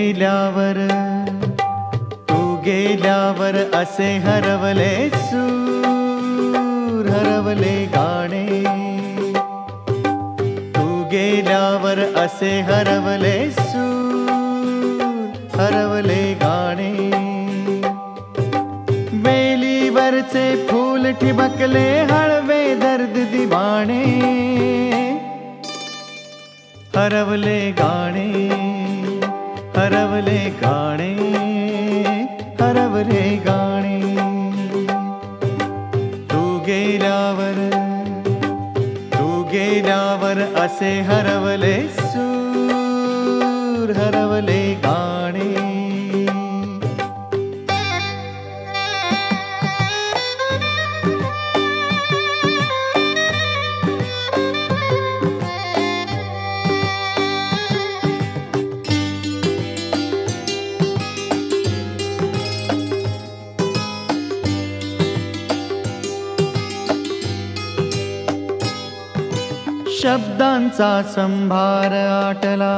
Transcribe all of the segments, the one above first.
गेल्यावर तू गेल्यावर असे हरवले सूर हरवले गाणे तू गेल्यावर असे हरवले सूर हरवले गाणे वेलीवरचे फूल ठिबकले हळवे दर्द दिवाणे हरवले गाणे हरवले गाणे हरवले गाणे तू गेल्यावर असे हरवले सूर हरवले गाणे शब्दांचा संभार आटला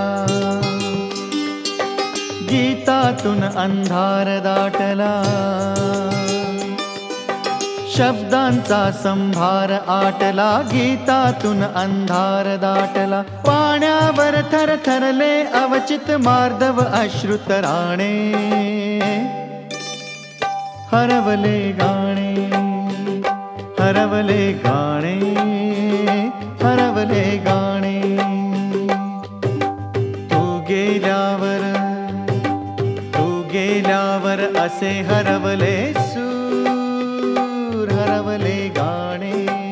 गीतातून अंधार दाटला शब्दांचा संभार आटला गीतातून अंधार दाटला पाण्यावर थरथरले अवचित मार्दव अश्रुत राणे हरवले गाणे हरवले गाणे हरवले गाणे तू गेल्यावर असे हरवले सूर हरवले गाणे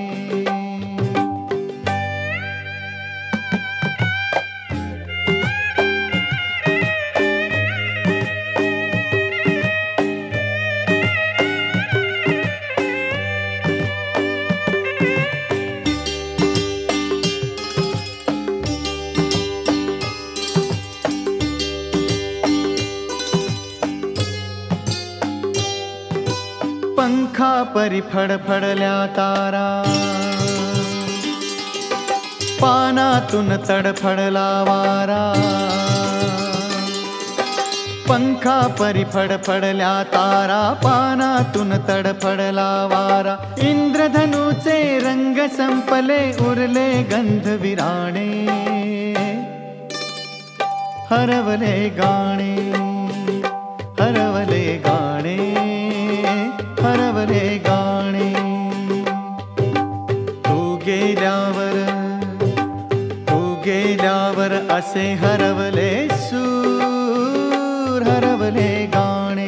पंखा परी फडफडल्या तारा पानातून तडफडला वारा पंखा परी फडफडल्या तारा पानातून तडफडला वारा इंद्रधनुचे रंग संपले उरले गंध विराणे हरवले गाणे हरवले गाणे हरवले गाणे तू गेल्यावर असे हरवले सूर हरवले गाणे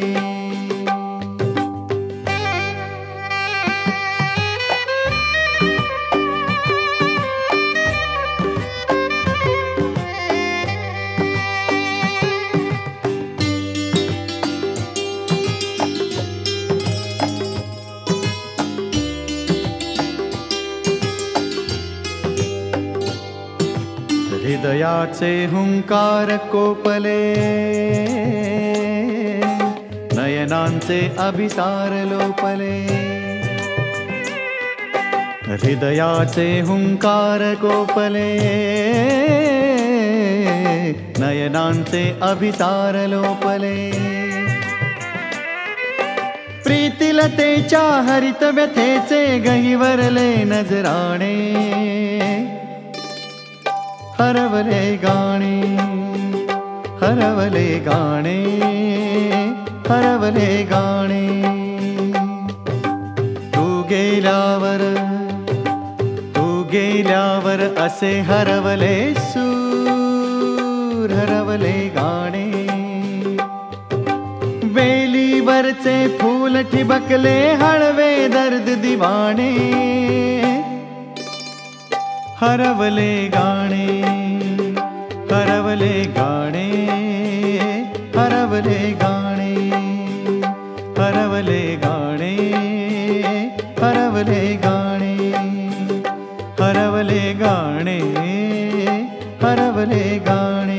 हृदयाचे हुंकार कोपले नयनांचे अभिसार लोपले हृदयाचे हुंकार कोपले नयनांचे अभिसार लोपले प्रीतिलतेच्या हरित व्यथेचे गहिवरले नजराणे हरवले गाणे हरवले गाणे हरवले गाणे तू गेल्यावर असे हरवले सूर हरवले गाणे वेलीवरचे फूल ठिबकले हळवे दर्द दिवाणे हरवले गाणे हरवले गाणे हरवले गाणे हरवले गाणे हरवले गाणे हरवले गाणे हरवले गाणे